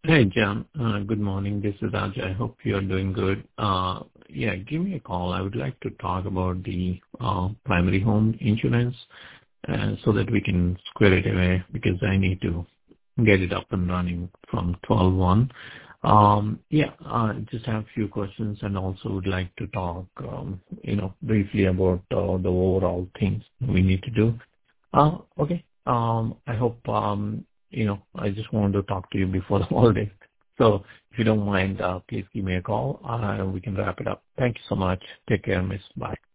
Hey, John. Good morning. This is Ajay. I hope you're doing good. Yeah, give me a call. I would like to talk about the primary home insurance so that we can square it away because I need to get it up and running from 12/1. Yeah, I just have a few questions and also would like to talk, briefly about the overall things we need to do. Okay. I hope, I just wanted to talk to you before the holiday. So if you don't mind, please give me a call. We can wrap it up. Thank you so much. Take care, Miss. Bye.